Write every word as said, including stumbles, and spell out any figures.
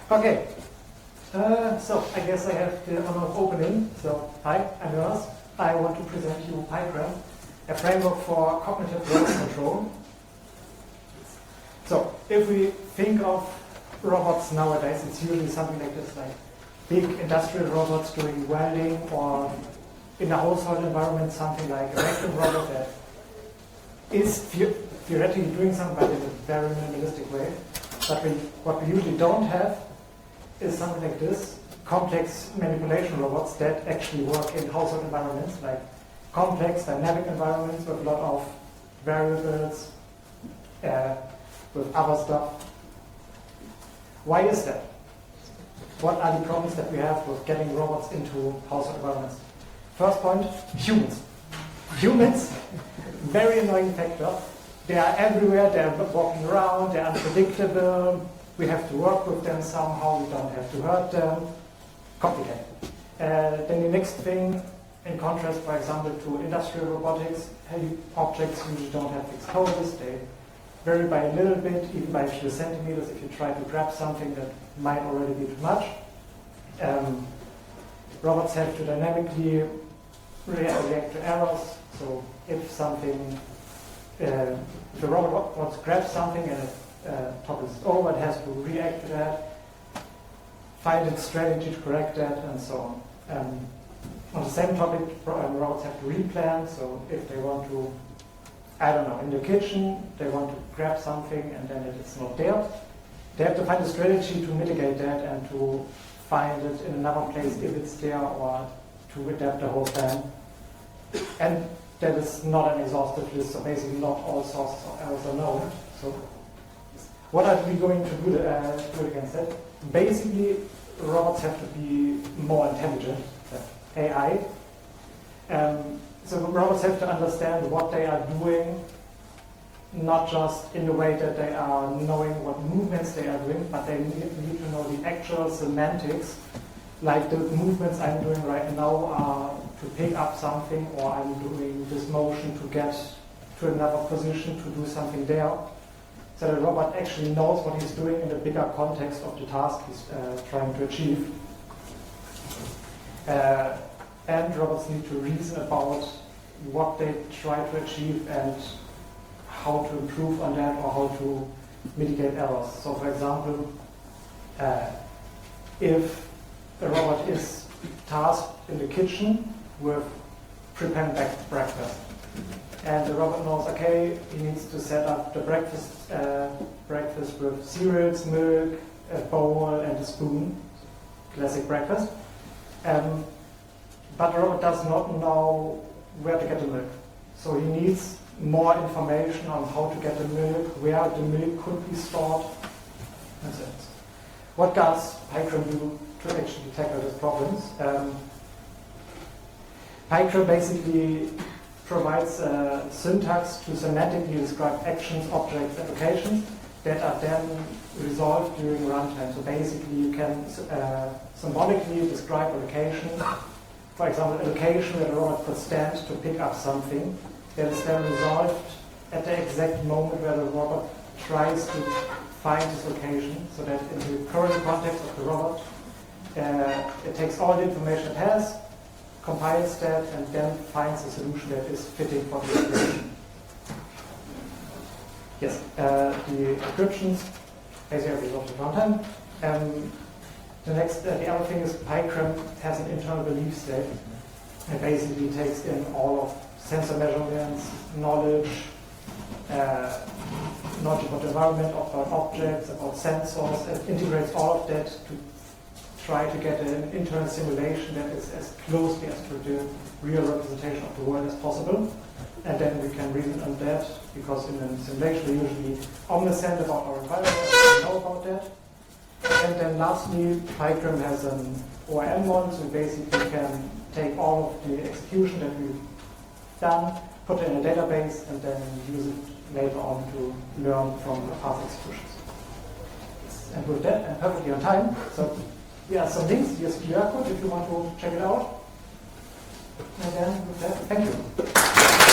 Okay, uh, so I guess I have the honor of opening. So, hi, I'm Jonas. I want to present you PyCram, a framework for cognitive load control. So, if we think of robots nowadays, it's usually something like this, like big industrial robots doing welding, or in a household environment, something like a vacuum robot that is the theoretically doing something, but in a very minimalistic way. But we, what we usually don't have is something like this, complex manipulation robots that actually work in household environments, like complex dynamic environments with a lot of variables, uh, with other stuff. Why is that? What are the problems that we have with getting robots into household environments? First point, humans. Humans, very annoying factor. They are everywhere, they're walking around, they're unpredictable, we have to work with them somehow, we don't have to hurt them. Complicated. Uh, then the next thing, in contrast, for example, to industrial robotics, objects usually don't have fixed poses, they vary by a little bit, even by a few centimeters if you try to grab something that might already be too much. Um, robots have to dynamically react to errors, so if something, uh, if the robot wants to grab something and it uh, topples over, it has to react to that, find its strategy to correct that, and so on. Um, on the same topic, um, robots have to replan, so if they want to, I don't know, in the kitchen, they want to grab something and then it's not there, they have to find a strategy to mitigate that and to find it in another place if it's there, or to adapt the whole plan. And that is not an exhaustive list, so basically not all sources of errors are known. So what are we going to do, uh, do against that? Basically, robots have to be more intelligent, A I. Um, so robots have to understand what they are doing, not just in the way that they are knowing what movements they are doing, but they need, need to know the actual semantics. Like the movements I'm doing right now are to pick up something, or I'm doing this motion to get to another position to do something there. So the robot actually knows what he's doing in the bigger context of the task he's uh, trying to achieve. Uh, and robots need to reason about what they try to achieve and how to improve on that, or how to mitigate errors. So for example, uh, if a robot is tasked in the kitchen with preparing breakfast, and the robot knows, okay, he needs to set up the breakfast uh, breakfast with cereals, milk, a bowl, and a spoon, classic breakfast. Um, but the robot does not know where to get the milk. So he needs more information on how to get the milk, where the milk could be stored, and so on. What does PyCram do to actually tackle these problems? Um, PyCram basically provides a syntax to semantically describe actions, objects, and locations that are then resolved during runtime. So basically you can uh, symbolically describe a location, for example, a location where the robot could stand to pick up something, that is then resolved at the exact moment where the robot tries to find this location, so that in the current context of the robot, uh, it takes all the information it has, compiles that, and then finds a solution that is fitting for the application. Yes, uh, the descriptions basically resolved at runtime. Um, the next, uh, the other thing is PyCram has an internal belief state. It basically takes in all of sensor measurements, knowledge, uh, knowledge about the environment, about objects, about sensors, and integrates all of that to try to get an internal simulation that is as closely as to the real representation of the world as possible. And then we can reason on that, because in a simulation we're usually omniscient about our environment, we know about that. And then lastly, PyCram has an O R M model, so we basically can take all of the execution that we've done, put it in a database, and then use it later on to learn from the past executions. And with that, I'm perfectly on time. So yeah, some links, here's Q R code if you want to check it out. And then with that, thank you.